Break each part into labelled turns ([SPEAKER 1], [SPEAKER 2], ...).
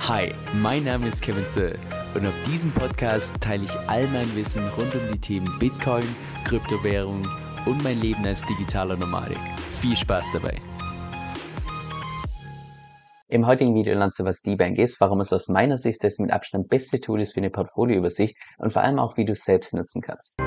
[SPEAKER 1] Hi, mein Name ist Kevin Zöll und auf diesem Podcast teile ich all mein Wissen rund um die Themen Bitcoin, Kryptowährung und mein Leben als digitaler Nomadik. Viel Spaß dabei!
[SPEAKER 2] Im heutigen Video lernst du, was DBank ist, warum es aus meiner Sicht das mit Abstand beste Tool ist für eine Portfolioübersicht und vor allem auch, wie du es selbst nutzen kannst.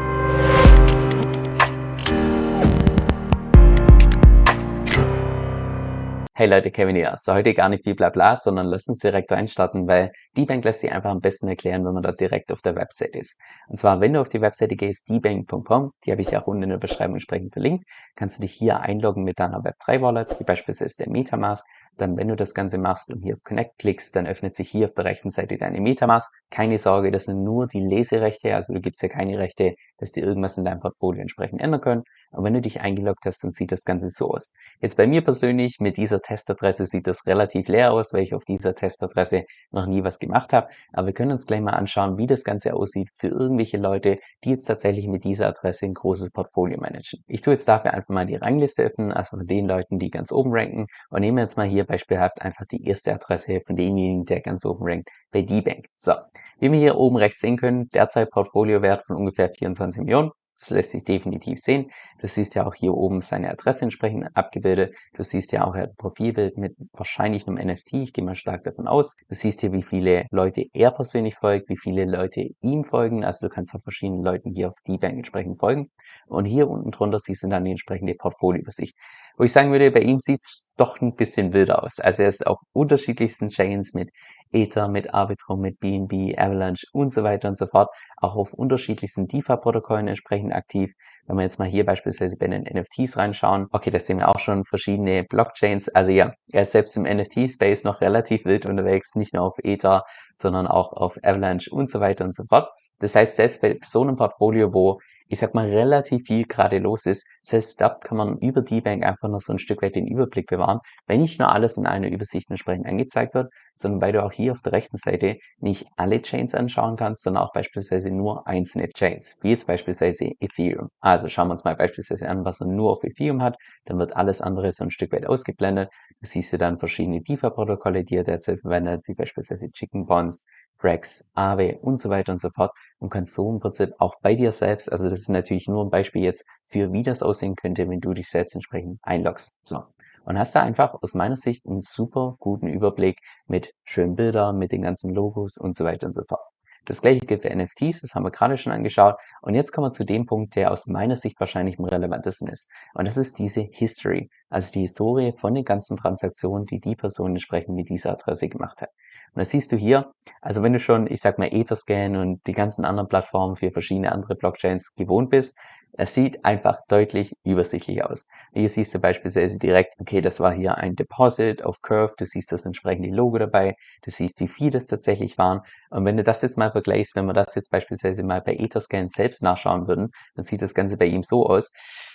[SPEAKER 2] Hey Leute, Kevin hier. So, heute gar nicht viel Blabla, sondern lass uns direkt reinstarten, weil DBank lässt sich einfach am besten erklären, wenn man da direkt auf der Website ist. Und zwar, wenn du auf die Webseite gehst, dbank.com, die habe ich ja auch unten in der Beschreibung entsprechend verlinkt, kannst du dich hier einloggen mit deiner Web3-Wallet, wie beispielsweise der Metamask. Dann, wenn du das Ganze machst und hier auf Connect klickst, dann öffnet sich hier auf der rechten Seite deine Metamask. Keine Sorge, das sind nur die Leserechte, also du gibst ja keine Rechte, dass die irgendwas in deinem Portfolio entsprechend ändern können. Und wenn du dich eingeloggt hast, dann sieht das Ganze so aus. Jetzt bei mir persönlich mit dieser Testadresse sieht das relativ leer aus, weil ich auf dieser Testadresse noch nie was gemacht habe. Aber wir können uns gleich mal anschauen, wie das Ganze aussieht für irgendwelche Leute, die jetzt tatsächlich mit dieser Adresse ein großes Portfolio managen. Ich tue jetzt dafür einfach mal die Rangliste öffnen, also von den Leuten, die ganz oben ranken, und nehme jetzt mal hier beispielhaft einfach die erste Adresse von demjenigen, der ganz oben rankt, bei DBank. So, wie wir hier oben rechts sehen können, derzeit Portfoliowert von ungefähr 24 Millionen. Das lässt sich definitiv sehen. Du siehst ja auch hier oben seine Adresse entsprechend abgebildet. Du siehst ja auch ein Profilbild mit wahrscheinlich einem NFT. Ich gehe mal stark davon aus. Du siehst hier, wie viele Leute er persönlich folgt, wie viele Leute ihm folgen. Also du kannst auch verschiedenen Leuten hier auf DBank entsprechend folgen. Und hier unten drunter siehst du dann die entsprechende Portfolioübersicht. Wo ich sagen würde, bei ihm sieht's doch ein bisschen wilder aus. Also er ist auf unterschiedlichsten Chains mit Ether, mit Arbitrum, mit BNB, Avalanche und so weiter und so fort. Auch auf unterschiedlichsten DeFi-Protokollen entsprechend aktiv. Wenn wir jetzt mal hier beispielsweise bei den NFTs reinschauen, okay, da sehen wir auch schon verschiedene Blockchains. Also ja, er ist selbst im NFT-Space noch relativ wild unterwegs, nicht nur auf Ether, sondern auch auf Avalanche und so weiter und so fort. Das heißt, selbst bei so einem Portfolio, wo ich sag mal relativ viel gerade los ist, selbst da kann man über DBank einfach noch so ein Stück weit den Überblick bewahren, weil nicht nur alles in einer Übersicht entsprechend angezeigt wird, sondern weil du auch hier auf der rechten Seite nicht alle Chains anschauen kannst, sondern auch beispielsweise nur einzelne Chains, wie jetzt beispielsweise Ethereum. Also schauen wir uns mal beispielsweise an, was er nur auf Ethereum hat, dann wird alles andere so ein Stück weit ausgeblendet. Du siehst ja dann verschiedene DeFi-Protokolle, die er derzeit verwendet, wie beispielsweise Chicken Bonds, Frax, Aave und so weiter und so fort, und kannst so im Prinzip auch bei dir selbst, also das ist natürlich nur ein Beispiel jetzt für, wie das aussehen könnte, wenn du dich selbst entsprechend einloggst. So. Und hast da einfach aus meiner Sicht einen super guten Überblick mit schönen Bildern, mit den ganzen Logos und so weiter und so fort. Das gleiche gilt für NFTs, das haben wir gerade schon angeschaut. Und jetzt kommen wir zu dem Punkt, der aus meiner Sicht wahrscheinlich am relevantesten ist. Und das ist diese History, also die Historie von den ganzen Transaktionen, die die Person entsprechend mit dieser Adresse gemacht hat. Und das siehst du hier, also wenn du schon, ich sag mal, Etherscan und die ganzen anderen Plattformen für verschiedene andere Blockchains gewohnt bist, es sieht einfach deutlich übersichtlich aus. Hier siehst du beispielsweise direkt, okay, das war hier ein Deposit auf Curve, du siehst das entsprechende Logo dabei, du siehst, wie viele es tatsächlich waren. Und wenn du das jetzt mal vergleichst, wenn wir das jetzt beispielsweise mal bei Etherscan selbst nachschauen würden, dann sieht das Ganze bei ihm so aus.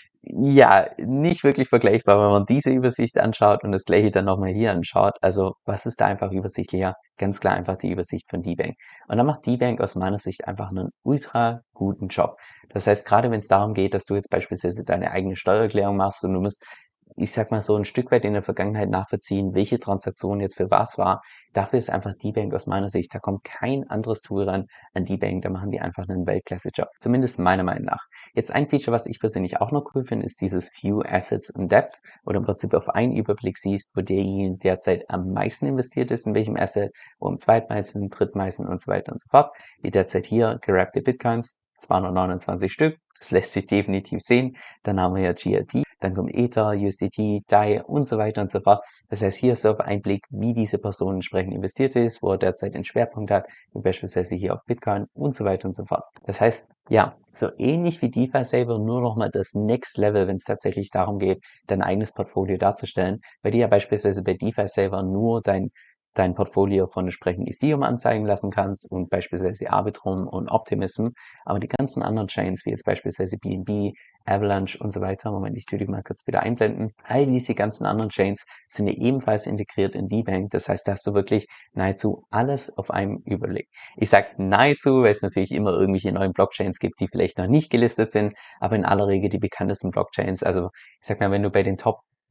[SPEAKER 2] Ja, nicht wirklich vergleichbar, wenn man diese Übersicht anschaut und das gleiche dann nochmal hier anschaut. Also was ist da einfach übersichtlicher? Ganz klar einfach die Übersicht von DBank. Und da macht DBank aus meiner Sicht einfach einen ultra guten Job. Das heißt, gerade wenn es darum geht, dass du jetzt beispielsweise deine eigene Steuererklärung machst und du musst, ich sag mal so, ein Stück weit in der Vergangenheit nachvollziehen, welche Transaktion jetzt für was war, dafür ist einfach DBank aus meiner Sicht, da kommt kein anderes Tool ran an DBank, da machen die einfach einen Weltklasse-Job. Zumindest meiner Meinung nach. Jetzt ein Feature, was ich persönlich auch noch cool finde, ist dieses View Assets and Debts, wo du im Prinzip auf einen Überblick siehst, wo derjenige derzeit am meisten investiert ist, in welchem Asset, wo am zweitmeisten, drittmeisten und so weiter und so fort. Wie derzeit hier gerappte Bitcoins, 229 Stück, das lässt sich definitiv sehen. Dann haben wir ja GLP, dann kommt Ether, USDT, DAI und so weiter und so fort. Das heißt, hier hast du auf einen Blick, wie diese Person entsprechend investiert ist, wo er derzeit den Schwerpunkt hat, wie beispielsweise hier auf Bitcoin und so weiter und so fort. Das heißt, ja, so ähnlich wie DeFi Saver, nur nochmal das Next Level, wenn es tatsächlich darum geht, dein eigenes Portfolio darzustellen, weil du ja beispielsweise bei DeFi Saver nur dein Portfolio von entsprechend Ethereum anzeigen lassen kannst und beispielsweise Arbitrum und Optimism, aber die ganzen anderen Chains, wie jetzt beispielsweise BNB, Avalanche und so weiter, Moment, ich tue die mal kurz wieder einblenden, all diese ganzen anderen Chains sind ja ebenfalls integriert in DBank, das heißt, da hast du wirklich nahezu alles auf einem Überblick. Ich sage nahezu, weil es natürlich immer irgendwelche neuen Blockchains gibt, die vielleicht noch nicht gelistet sind, aber in aller Regel die bekanntesten Blockchains, also ich sag mal, wenn du bei den Top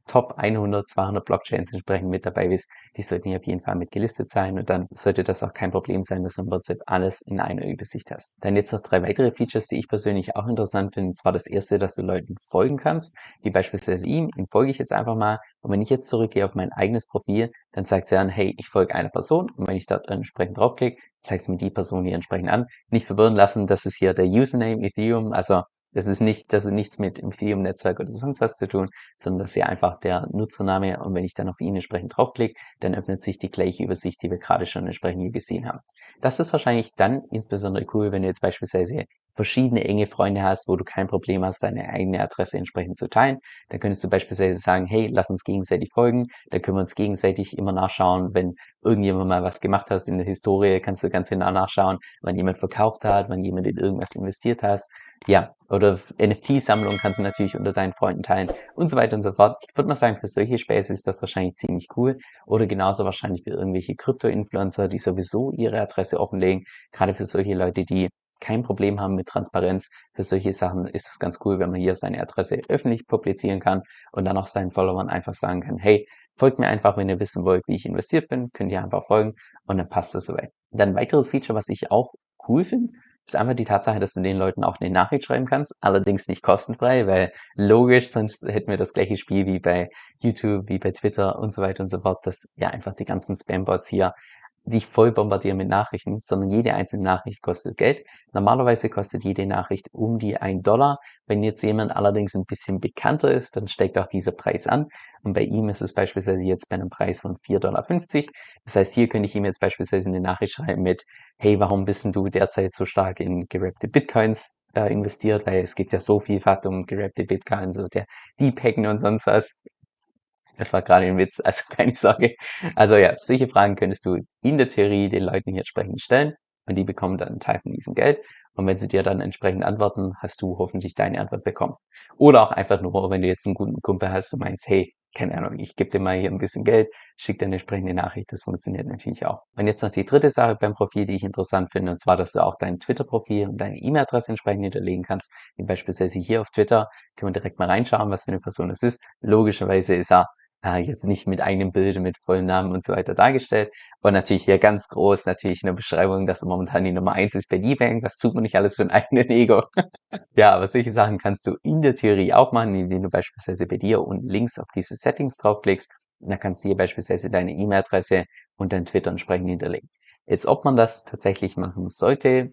[SPEAKER 2] Top 100, 200 Blockchains entsprechend mit dabei bist, die sollten hier auf jeden Fall mit gelistet sein und dann sollte das auch kein Problem sein, dass du im Prinzip alles in einer Übersicht hast. Dann jetzt noch 3 weitere Features, die ich persönlich auch interessant finde. Und zwar das erste, dass du Leuten folgen kannst, wie beispielsweise ihm folge ich jetzt einfach mal und wenn ich jetzt zurückgehe auf mein eigenes Profil, dann zeigt es ja an, hey, ich folge einer Person und wenn ich dort entsprechend draufklicke, zeigt es mir die Person hier entsprechend an. Nicht verwirren lassen, das ist hier der Username Ethereum, also das ist nichts mit Ethereum-Netzwerk oder sonst was zu tun, sondern das ist ja einfach der Nutzername und wenn ich dann auf ihn entsprechend draufklicke, dann öffnet sich die gleiche Übersicht, die wir gerade schon entsprechend hier gesehen haben. Das ist wahrscheinlich dann insbesondere cool, wenn du jetzt beispielsweise verschiedene enge Freunde hast, wo du kein Problem hast, deine eigene Adresse entsprechend zu teilen. Dann könntest du beispielsweise sagen, hey, lass uns gegenseitig folgen, dann können wir uns gegenseitig immer nachschauen, wenn irgendjemand mal was gemacht hast in der Historie, kannst du ganz genau nachschauen, wann jemand verkauft hat, wann jemand in irgendwas investiert hat. Ja, oder NFT-Sammlungen kannst du natürlich unter deinen Freunden teilen und so weiter und so fort. Ich würde mal sagen, für solche Späße ist das wahrscheinlich ziemlich cool. Oder genauso wahrscheinlich für irgendwelche Krypto-Influencer, die sowieso ihre Adresse offenlegen. Gerade für solche Leute, die kein Problem haben mit Transparenz. Für solche Sachen ist es ganz cool, wenn man hier seine Adresse öffentlich publizieren kann und dann auch seinen Followern einfach sagen kann, hey, folgt mir einfach, wenn ihr wissen wollt, wie ich investiert bin, könnt ihr einfach folgen und dann passt das soweit. Dann ein weiteres Feature, was ich auch cool finde, ist einfach die Tatsache, dass du den Leuten auch eine Nachricht schreiben kannst, allerdings nicht kostenfrei, weil logisch, sonst hätten wir das gleiche Spiel wie bei YouTube, wie bei Twitter und so weiter und so fort, dass ja einfach die ganzen Spambots hier dich voll bombardieren mit Nachrichten, sondern jede einzelne Nachricht kostet Geld. Normalerweise kostet jede Nachricht um die $1. Wenn jetzt jemand allerdings ein bisschen bekannter ist, dann steigt auch dieser Preis an. Und bei ihm ist es beispielsweise jetzt bei einem Preis von $4,50. Das heißt, hier könnte ich ihm jetzt beispielsweise eine Nachricht schreiben mit, hey, warum bist denn du derzeit so stark in gerappte Bitcoins investiert? Weil es gibt ja so vielfach um gerappte Bitcoins und der Deephacken und sonst was. Das war gerade ein Witz, also keine Sorge. Also ja, solche Fragen könntest du in der Theorie den Leuten hier entsprechend stellen und die bekommen dann einen Teil von diesem Geld. Und wenn sie dir dann entsprechend antworten, hast du hoffentlich deine Antwort bekommen. Oder auch einfach nur, wenn du jetzt einen guten Kumpel hast und meinst, hey, keine Ahnung, ich gebe dir mal hier ein bisschen Geld, schick dir eine entsprechende Nachricht, das funktioniert natürlich auch. Und jetzt noch die dritte Sache beim Profil, die ich interessant finde, und zwar, dass du auch dein Twitter-Profil und deine E-Mail-Adresse entsprechend hinterlegen kannst. Wie beispielsweise hier auf Twitter, können wir direkt mal reinschauen, was für eine Person es ist. Logischerweise ist er jetzt nicht mit eigenem Bild und mit vollem Namen und so weiter dargestellt. Und natürlich hier ganz groß, natürlich in der Beschreibung, dass er momentan die Nummer 1 ist bei D-Bank. Was tut man nicht alles für ein eigenes Ego? Ja, aber solche Sachen kannst du in der Theorie auch machen, indem du beispielsweise bei dir unten links auf diese Settings draufklickst. Und dann kannst du hier beispielsweise deine E-Mail-Adresse und dein Twitter entsprechend hinterlegen. Jetzt, ob man das tatsächlich machen sollte,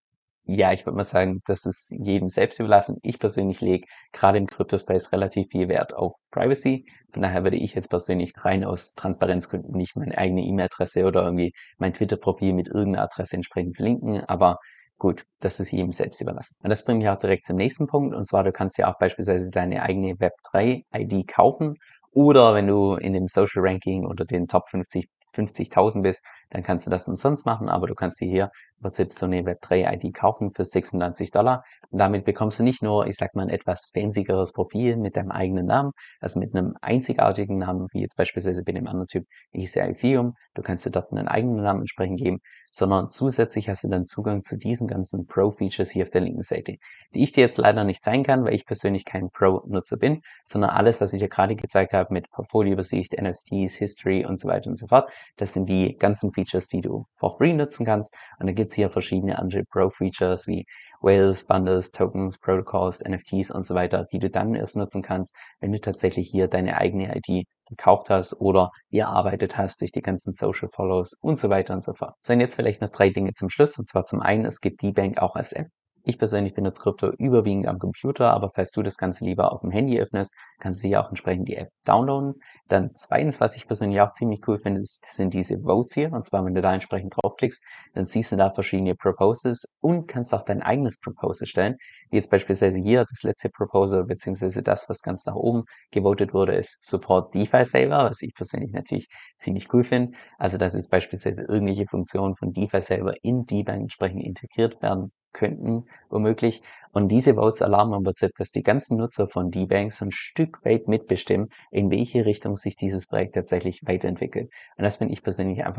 [SPEAKER 2] ja, ich würde mal sagen, das ist jedem selbst überlassen. Ich persönlich lege gerade im Crypto-Space relativ viel Wert auf Privacy. Von daher würde ich jetzt persönlich rein aus Transparenzgründen nicht meine eigene E-Mail-Adresse oder irgendwie mein Twitter-Profil mit irgendeiner Adresse entsprechend verlinken. Aber gut, das ist jedem selbst überlassen. Und das bringt mich auch direkt zum nächsten Punkt. Und zwar, du kannst ja auch beispielsweise deine eigene Web3-ID kaufen. Oder wenn du in dem Social Ranking unter den Top 50.000 bist, dann kannst du das umsonst machen, aber du kannst dir hier im Prinzip so eine Web3-ID kaufen für $96. Und damit bekommst du nicht nur, ich sag mal, ein etwas fancygeres Profil mit deinem eigenen Namen, also mit einem einzigartigen Namen, wie jetzt beispielsweise bei dem anderen Typ, ich ist ja Ethereum, du kannst dir dort einen eigenen Namen entsprechend geben, sondern zusätzlich hast du dann Zugang zu diesen ganzen Pro-Features hier auf der linken Seite, die ich dir jetzt leider nicht zeigen kann, weil ich persönlich kein Pro-Nutzer bin, sondern alles, was ich dir gerade gezeigt habe mit Portfolioübersicht, NFTs, History und so weiter und so fort, das sind die ganzen Features, die du for free nutzen kannst. Und da gibt's hier verschiedene andere Pro-Features wie Whales, Bundles, Tokens, Protocols, NFTs und so weiter, die du dann erst nutzen kannst, wenn du tatsächlich hier deine eigene ID gekauft hast oder erarbeitet hast durch die ganzen Social Follows und so weiter und so fort. So, und jetzt vielleicht noch 3 Dinge zum Schluss. Und zwar zum einen, es gibt D-Bank auch als App. Ich persönlich benutze Krypto überwiegend am Computer, aber falls du das Ganze lieber auf dem Handy öffnest, kannst du hier auch entsprechend die App downloaden. Dann zweitens, was ich persönlich auch ziemlich cool finde, sind diese Votes hier. Und zwar, wenn du da entsprechend draufklickst, dann siehst du da verschiedene Proposals und kannst auch dein eigenes Proposal stellen. Wie jetzt beispielsweise hier das letzte Proposal, beziehungsweise das, was ganz nach oben gewotet wurde, ist Support DeFi Saver, was ich persönlich natürlich ziemlich cool finde. Also, dass jetzt beispielsweise irgendwelche Funktionen von DeFi Saver in DeBank entsprechend integriert werden könnten, womöglich. Und diese Votes erlauben im Prinzip, dass die ganzen Nutzer von D-Bank so ein Stück weit mitbestimmen, in welche Richtung sich dieses Projekt tatsächlich weiterentwickelt. Und das finde ich persönlich einfach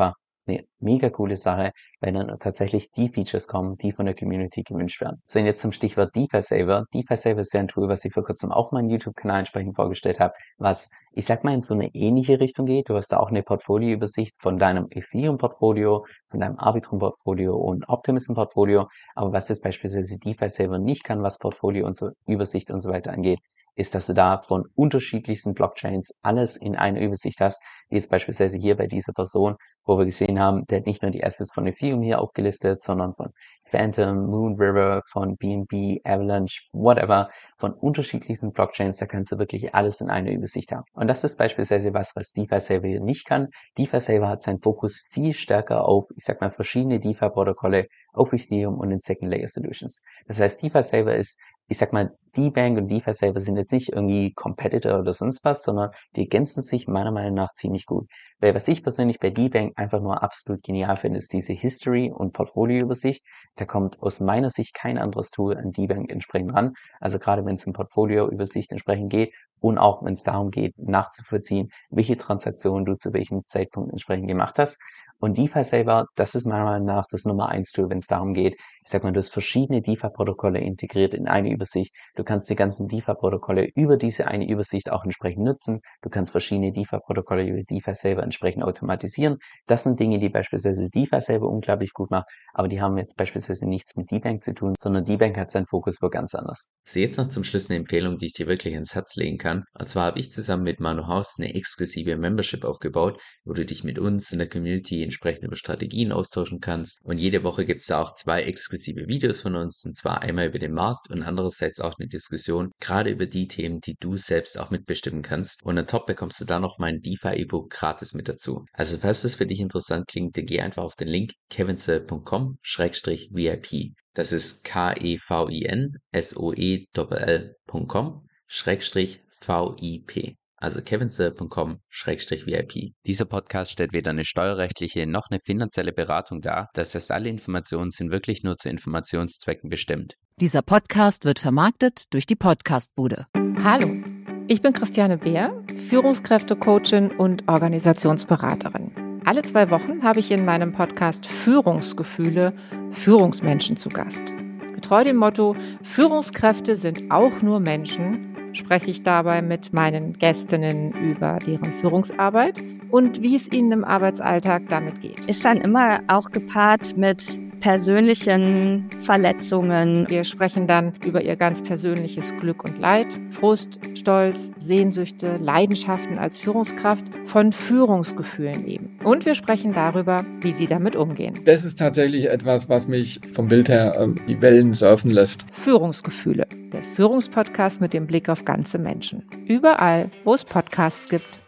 [SPEAKER 2] eine mega coole Sache, weil dann tatsächlich die Features kommen, die von der Community gewünscht werden. So, und jetzt zum Stichwort DeFi Saver. DeFi Saver ist ja ein Tool, was ich vor kurzem auf meinem YouTube-Kanal entsprechend vorgestellt habe, was, ich sag mal, in so eine ähnliche Richtung geht. Du hast da auch eine Portfolioübersicht von deinem Ethereum-Portfolio, von deinem Arbitrum-Portfolio und Optimism-Portfolio. Aber was jetzt beispielsweise DeFi Saver nicht kann, was Portfolio und so Übersicht und so weiter angeht, ist, dass du da von unterschiedlichsten Blockchains alles in einer Übersicht hast, wie jetzt beispielsweise hier bei dieser Person, wo wir gesehen haben, der hat nicht nur die Assets von Ethereum hier aufgelistet, sondern von Phantom, Moonriver, von BNB, Avalanche, whatever, von unterschiedlichsten Blockchains, da kannst du wirklich alles in einer Übersicht haben. Und das ist beispielsweise was DeFi Saver hier nicht kann. DeFi Saver hat seinen Fokus viel stärker auf, ich sag mal, verschiedene DeFi-Protokolle auf Ethereum und in Second Layer Solutions. Das heißt, DeFi Saver ist, ich sag mal, DeBank und DeFi Saver sind jetzt nicht irgendwie Competitor oder sonst was, sondern die ergänzen sich meiner Meinung nach ziemlich gut. Weil was ich persönlich bei DeBank einfach nur absolut genial finde, ist diese History- und Portfolioübersicht. Da kommt aus meiner Sicht kein anderes Tool an DeBank entsprechend ran. Also gerade wenn es um Portfolioübersicht entsprechend geht und auch wenn es darum geht, nachzuvollziehen, welche Transaktionen du zu welchem Zeitpunkt entsprechend gemacht hast. Und DeFi Saver, das ist meiner Meinung nach das Nummer 1 Tool, wenn es darum geht. Ich sag mal, du hast verschiedene DeFi-Protokolle integriert in eine Übersicht. Du kannst die ganzen DeFi-Protokolle über diese eine Übersicht auch entsprechend nutzen. Du kannst verschiedene DeFi-Protokolle über DeFi Saver entsprechend automatisieren. Das sind Dinge, die beispielsweise DeFi Saver unglaublich gut macht, aber die haben jetzt beispielsweise nichts mit DeBank zu tun, sondern DeBank hat seinen Fokus wo ganz anders.
[SPEAKER 1] So, jetzt noch zum Schluss eine Empfehlung, die ich dir wirklich ans Herz legen kann. Und zwar habe ich zusammen mit Manu Haus eine exklusive Membership aufgebaut, wo du dich mit uns in der Community entsprechend über Strategien austauschen kannst. Und jede Woche gibt es da auch 2 exklusive Videos von uns, und zwar einmal über den Markt und andererseits auch eine Diskussion, gerade über die Themen, die du selbst auch mitbestimmen kannst. Und on top bekommst du da noch mein DeFi-E-Book gratis mit dazu. Also falls das für dich interessant klingt, dann geh einfach auf den Link kevinsoe.com/VIP. Das ist kevinsoell.com/VIP. Also kevinsoe.com/VIP. Dieser Podcast stellt weder eine steuerrechtliche noch eine finanzielle Beratung dar. Das heißt, alle Informationen sind wirklich nur zu Informationszwecken bestimmt.
[SPEAKER 3] Dieser Podcast wird vermarktet durch die Podcastbude.
[SPEAKER 4] Hallo, ich bin Christiane Beer, Führungskräftecoachin und Organisationsberaterin. Alle 2 Wochen habe ich in meinem Podcast Führungsgefühle Führungsmenschen zu Gast. Getreu dem Motto, Führungskräfte sind auch nur Menschen, spreche ich dabei mit meinen Gästinnen über deren Führungsarbeit und wie es ihnen im Arbeitsalltag damit geht.
[SPEAKER 5] Ist dann immer auch gepaart mit persönlichen Verletzungen.
[SPEAKER 4] Wir sprechen dann über ihr ganz persönliches Glück und Leid, Frust, Stolz, Sehnsüchte, Leidenschaften als Führungskraft, von Führungsgefühlen eben. Und wir sprechen darüber, wie sie damit umgehen.
[SPEAKER 6] Das ist tatsächlich etwas, was mich vom Bild her die Wellen surfen lässt.
[SPEAKER 4] Führungsgefühle, der Führungspodcast mit dem Blick auf ganze Menschen. Überall, wo es Podcasts gibt.